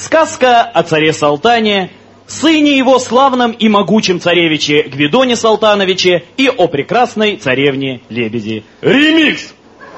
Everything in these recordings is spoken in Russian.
Сказка о царе Салтане, сыне его славном и могучем царевиче Гвидоне Салтановиче и о прекрасной царевне Лебеди. Ремикс!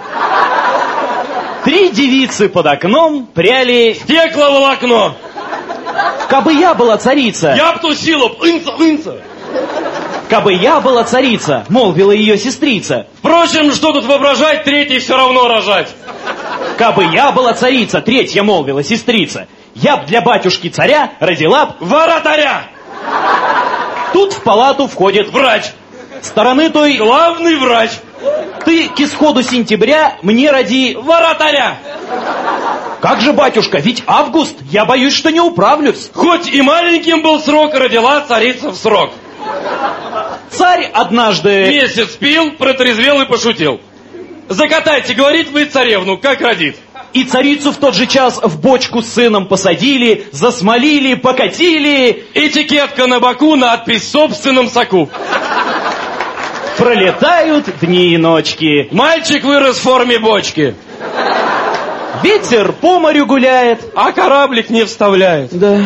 3 девицы под окном пряли стекловолокно. Кабы я была царица, я б тусила, инца. Кабы я была царица, молвила ее сестрица. Впрочем, что тут воображать, третий все равно рожать. Кабы я была царица, третья молвила сестрица, я б для батюшки царя родила б воротаря. Тут в палату входит врач. Стороны той главный врач. Ты к исходу сентября мне роди воротаря. Как же, батюшка, ведь август, я боюсь, что не управлюсь. Хоть и маленьким был срок, родила царица в срок. Царь однажды месяц пил, протрезвел и пошутил. Закатайте, говорит, вы царевну, как родит. И царицу в тот же час в бочку с сыном посадили, засмолили, покатили. Этикетка на боку, надпись в собственном соку. Пролетают дни и ночки. Мальчик вырос в форме бочки. Ветер по морю гуляет, а кораблик не вставляет. Да.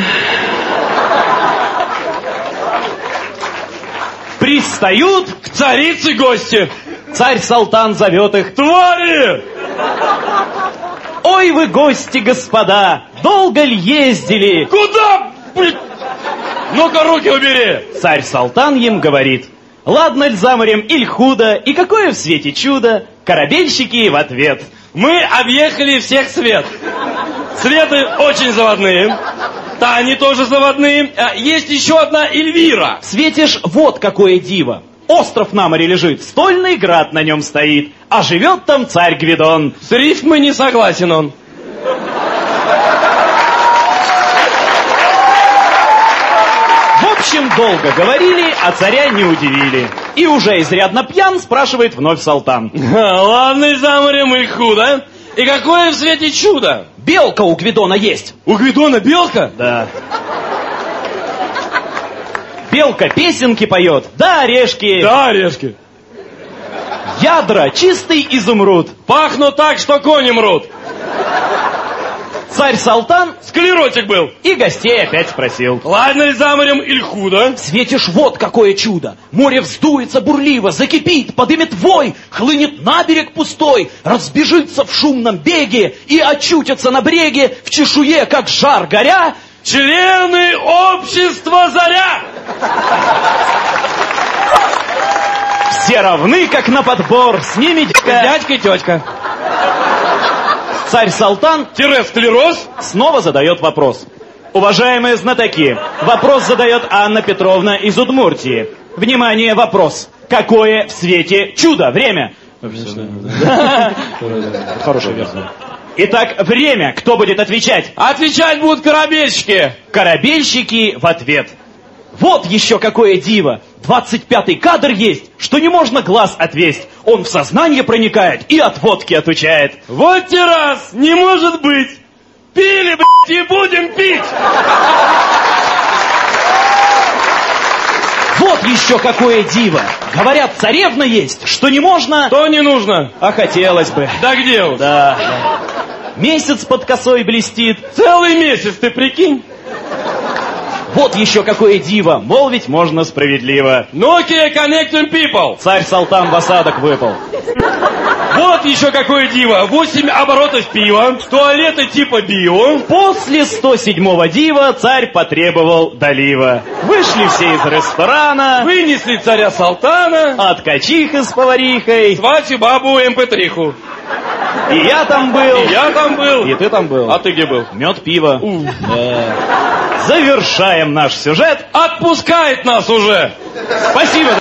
Пристают к царице гости. Царь Салтан зовет их. Твари! Ой вы, гости, господа, долго ли ездили? Куда? Ну-ка, руки убери. Царь Салтан им говорит. Ладно ль за морем, иль худо, и какое в свете чудо? Корабельщики в ответ. Мы объехали всех свет. Светы очень заводные. Тани тоже заводные. Есть еще одна Эльвира. Светишь, вот какое диво. Остров на море лежит, стольный град на нем стоит, а живет там царь Гвидон. С рифмой не согласен он. В общем, долго говорили, а царя не удивили. И уже изрядно пьян, спрашивает вновь Салтан. Ладно, за морем и худо. И какое в свете чудо? Белка у Гвидона есть. У Гвидона белка? Да. Белка песенки поет, да орешки. Да орешки. Ядра чистый изумруд. Пахнут так, что кони мрут. Царь Салтан склеротик был. И гостей опять спросил. Ладно ли за морем или худо? Светишь, вот какое чудо. Море вздуется бурливо, закипит, подымет вой, хлынет на берег пустой, разбежится в шумном беге и очутится на бреге в чешуе, как жар горя. Члены общества Заря! Все равны, как на подбор, с ними дядька и тетка. Царь Салтан склероз снова задает вопрос. Уважаемые знатоки, вопрос задает Анна Петровна из Удмуртии. Внимание, вопрос. Какое в свете чудо? Время. Хорошая версия. Итак, время. Кто будет отвечать? Отвечать будут корабельщики. Корабельщики в ответ. Вот еще какое диво. 25-й кадр есть, что не можно глаз отвесть. Он в сознание проникает и от водки отучает. Вот те раз, не может быть. Пили, блядь, и будем пить. Вот еще какое диво. Говорят, царевна есть, что не можно... То не нужно. А хотелось бы. Да где уж? Да. Месяц под косой блестит. Целый месяц, ты прикинь? Вот еще какое диво, молвить можно справедливо. Nokia Connecting People. Царь Салтан в осадок выпал. Вот еще какое диво, 8 оборотов пива, туалеты типа био. После 107-го дива царь потребовал долива. Вышли все из ресторана. Вынесли царя Салтана. От качиха с поварихой. Свати бабу МП3-ху. И я там был. И я там был. И ты там был. А ты где был? Мед, пиво. Завершаем наш сюжет. Отпускает нас уже. Спасибо.